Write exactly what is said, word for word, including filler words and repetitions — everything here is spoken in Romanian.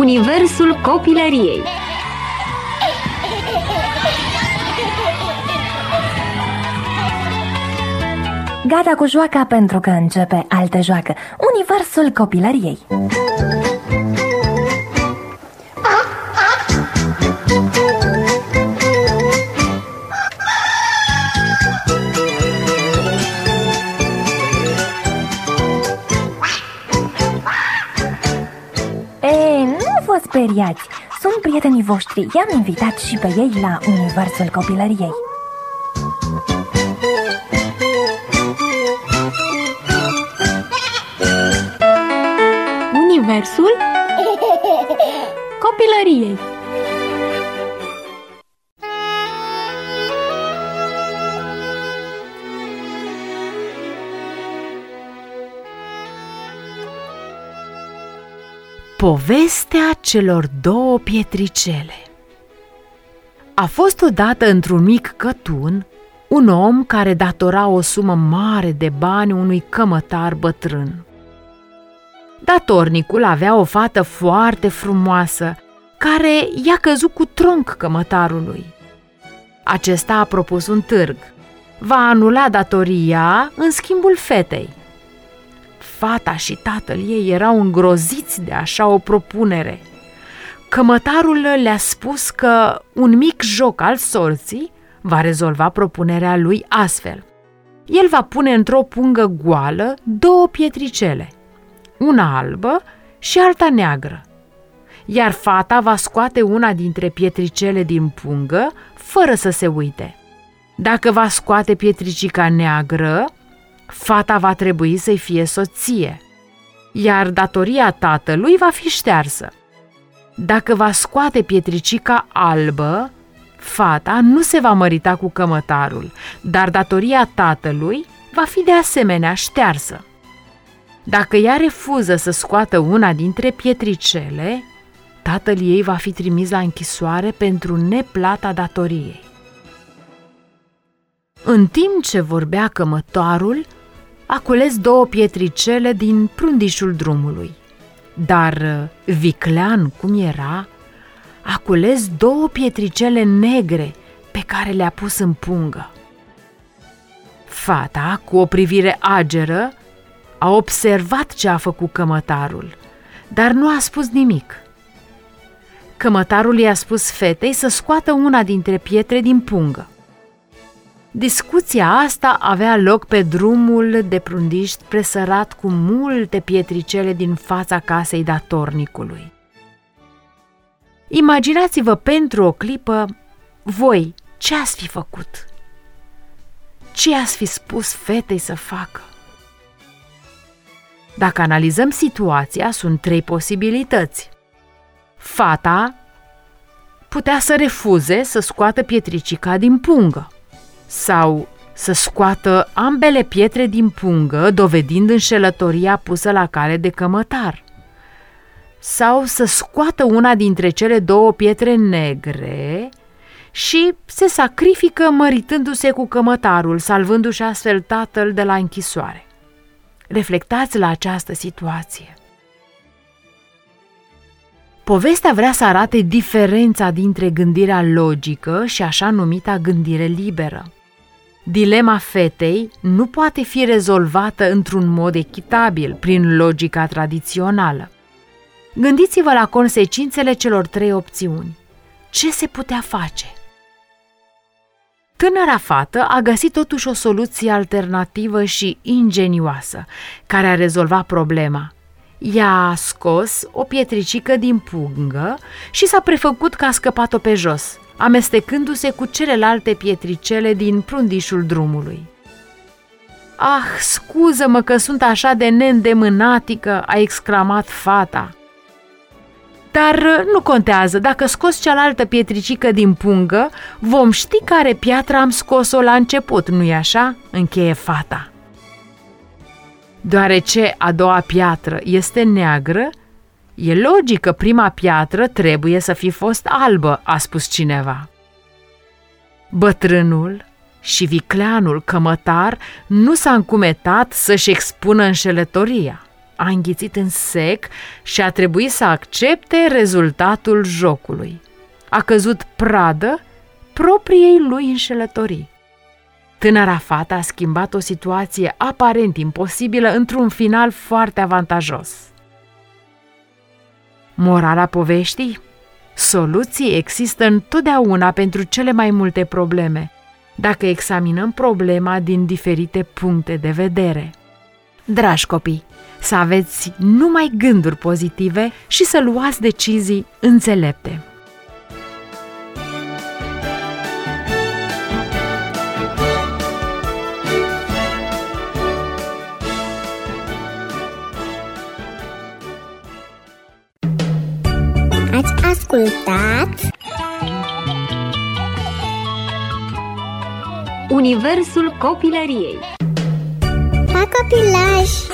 universul copilăriei. Gata cu joaca pentru că începe altă joacă, universul copilăriei. Ei, nu vă speriați, sunt prietenii voștri, i-am invitat și pe ei la universul copilăriei. Universul copilăriei. Povestea celor două pietricele. A fost odată într-un mic cătun un om care datora o sumă mare de bani unui cămătar bătrân. Datornicul avea o fată foarte frumoasă, care i-a căzut cu tronc cămătarului. Acesta a propus un târg. Va anula datoria în schimbul fetei. Fata și tatăl ei erau îngroziți de așa o propunere. Cămătarul le-a spus că un mic joc al sorții va rezolva propunerea lui astfel. El va pune într-o pungă goală două pietricele, una albă și alta neagră, iar fata va scoate una dintre pietricele din pungă fără să se uite. Dacă va scoate pietricica neagră, fata va trebui să-i fie soție, iar datoria tatălui va fi ștearsă. Dacă va scoate pietricica albă, fata nu se va mărita cu cămătarul, dar datoria tatălui va fi de asemenea ștearsă. Dacă ea refuză să scoată una dintre pietricele, tatăl ei va fi trimis la închisoare pentru neplata datoriei. În timp ce vorbea cămătarul, a cules două pietricele din prundișul drumului, dar viclean cum era, a cules două pietricele negre pe care le-a pus în pungă. Fata, cu o privire ageră, a observat ce a făcut cămătarul, dar nu a spus nimic. Cămătarul i-a spus fetei să scoată una dintre pietre din pungă. Discuția asta avea loc pe drumul de prundiș presărat cu multe pietricele din fața casei datornicului. Imaginați-vă pentru o clipă voi ce ați fi făcut. Ce ați fi spus fetei să facă? Dacă analizăm situația, sunt trei posibilități. Fata putea să refuze să scoată pietricica din pungă sau să scoată ambele pietre din pungă, dovedind înșelătoria pusă la cale de cămătar, sau să scoată una dintre cele două pietre negre și se sacrifică măritându-se cu cămătarul, salvându-și astfel tatăl de la închisoare. Reflectați la această situație. Povestea vrea să arate diferența dintre gândirea logică și așa numita gândire liberă. Dilema fetei nu poate fi rezolvată într-un mod echitabil prin logica tradițională. Gândiți-vă la consecințele celor trei opțiuni. Ce se putea face? Tânăra fată a găsit totuși o soluție alternativă și ingenioasă, care a rezolvat problema. Ea a scos o pietricică din pungă și s-a prefăcut că a scăpat-o pe jos, amestecându-se cu celelalte pietricele din prundișul drumului. Ah, scuză-mă că sunt așa de neîndemânatică, a exclamat fata. Dar nu contează, dacă scos cealaltă pietricică din pungă, vom ști care piatră am scos-o la început, nu-i așa? Încheie fata. Deoarece a doua piatră este neagră, e logic că prima piatră trebuie să fi fost albă, a spus cineva. Bătrânul și vicleanul cămătar nu s-a încumetat să-și expună înșelătoria. a înghițit în sec și a trebuit să accepte rezultatul jocului. A căzut pradă propriei lui înșelătorii. Tânăra fată a schimbat o situație aparent imposibilă într-un final foarte avantajos. Morala poveștii? Soluții există întotdeauna pentru cele mai multe probleme, dacă examinăm problema din diferite puncte de vedere. Dragi copii, să aveți numai gânduri pozitive și să luați decizii înțelepte. Ați ascultat Universul copilăriei. Pa copilaj!